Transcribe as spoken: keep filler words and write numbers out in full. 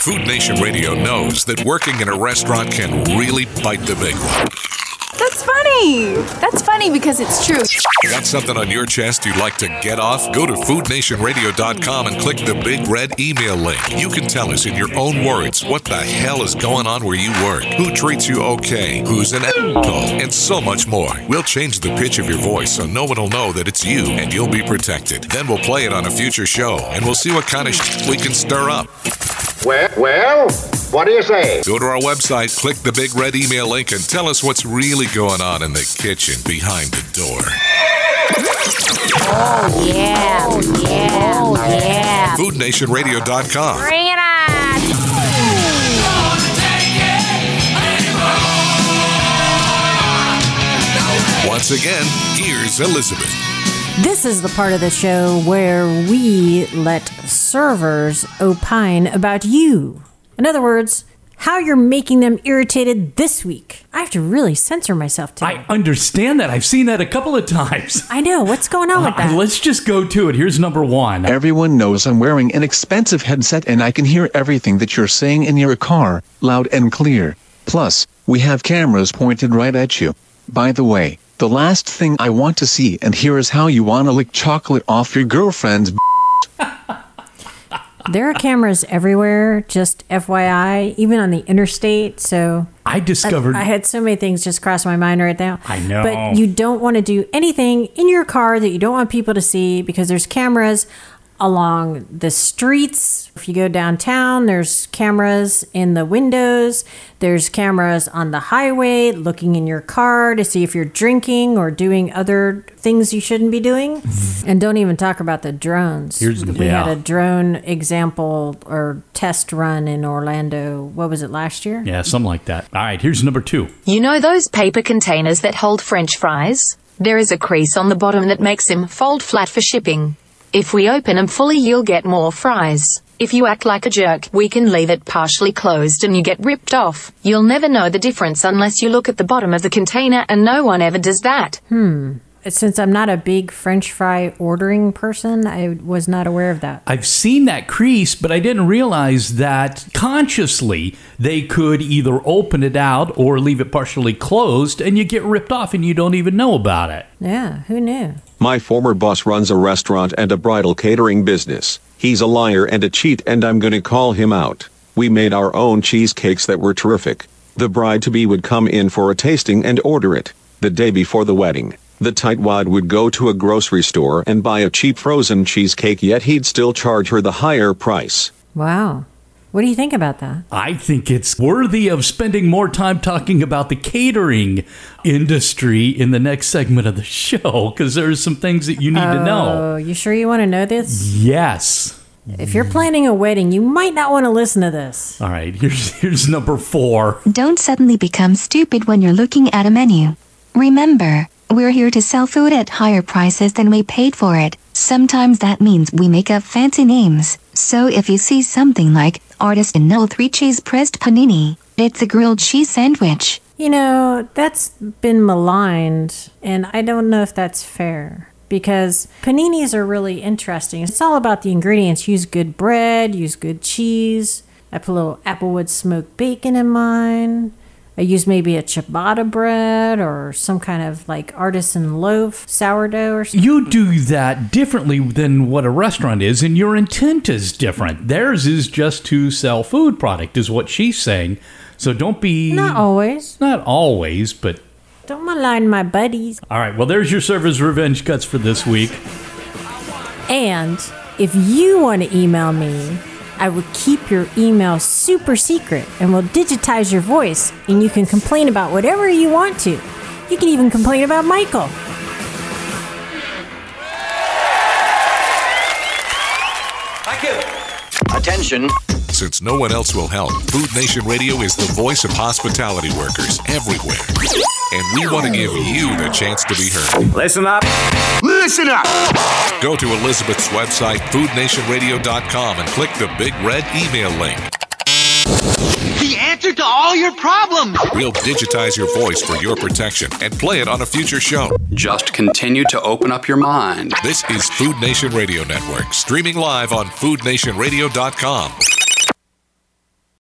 Food Nation Radio knows that working in a restaurant can really bite the big one. That's funny. That's funny because it's true. Got something on your chest you'd like to get off? Go to food nation radio dot com and click the big red email link. You can tell us in your own words what the hell is going on where you work, who treats you okay, who's an asshole, and so much more. We'll change the pitch of your voice so no one will know that it's you and you'll be protected. Then we'll play it on a future show and we'll see what kind of shit we can stir up. Well, well, what do you say? Go to our website, click the big red email link, and tell us what's really going on in the kitchen behind the door. Oh, yeah. Oh, yeah. Oh, yeah. food nation radio dot com. Bring it on. Once again, here's Elizabeth. This is the part of the show where we let servers opine about you. In other words, how you're making them irritated this week. I have to really censor myself today. I understand that. I've seen that a couple of times. I know. What's going on with that? Uh, let's just go to it. Here's number one. Everyone knows I'm wearing an expensive headset and I can hear everything that you're saying in your car, loud and clear. Plus, we have cameras pointed right at you. By the way, the last thing I want to see and hear is how you want to lick chocolate off your girlfriend's b****. There are cameras everywhere, just F Y I, even on the interstate, so... I discovered... I, I had so many things just cross my mind right now. I know. But you don't want to do anything in your car that you don't want people to see because there's cameras along the streets. If you go downtown, there's cameras in the windows. There's cameras on the highway looking in your car to see if you're drinking or doing other things you shouldn't be doing. And don't even talk about the drones. Here's, we yeah. had a drone example or test run in Orlando. What was it, last year? Yeah, something like that. All right, here's number two. You know those paper containers that hold French fries? There is a crease on the bottom that makes them fold flat for shipping. If we open them fully, you'll get more fries. If you act like a jerk, we can leave it partially closed and you get ripped off. You'll never know the difference unless you look at the bottom of the container, and no one ever does that. Hmm. Since I'm not a big French fry ordering person, I was not aware of that. I've seen that crease, but I didn't realize that consciously they could either open it out or leave it partially closed, and you get ripped off and you don't even know about it. Yeah, who knew? My former boss runs a restaurant and a bridal catering business. He's a liar and a cheat, and I'm gonna call him out. We made our own cheesecakes that were terrific. The bride-to-be would come in for a tasting and order it. The day before the wedding, the tightwad would go to a grocery store and buy a cheap frozen cheesecake, yet he'd still charge her the higher price. Wow. What do you think about that? I think it's worthy of spending more time talking about the catering industry in the next segment of the show, because there's some things that you need oh, to know. Oh, you sure you want to know this? Yes. If you're planning a wedding, you might not want to listen to this. All right, here's here's number four. Don't suddenly become stupid when you're looking at a menu. Remember, we're here to sell food at higher prices than we paid for it. Sometimes that means we make up fancy names. So if you see something like Artisanal three cheese pressed panini, it's a grilled cheese sandwich. You know, that's been maligned, and I don't know if that's fair. Because paninis are really interesting. It's all about the ingredients. Use good bread, use good cheese. I put a little Applewood smoked bacon in mine. I use maybe a ciabatta bread or some kind of like artisan loaf, sourdough or something. You do that differently than what a restaurant is, and your intent is different. Theirs is just to sell food product, is what she's saying. So don't be... Not always. Not always, but... Don't malign my buddies. All right, well, there's your Server's Revenge Cuts for this week. And if you want to email me, I will keep your email super secret and will digitize your voice, and you can complain about whatever you want to. You can even complain about Michael. Thank you. Attention. Since no one else will help, Food Nation Radio is the voice of hospitality workers everywhere. And we want to give you the chance to be heard. Listen up. Listen up. Go to Elizabeth's website, food nation radio dot com, and click the big red email link. The answer to all your problems. We'll digitize your voice for your protection and play it on a future show. Just continue to open up your mind. This is Food Nation Radio Network, streaming live on food nation radio dot com.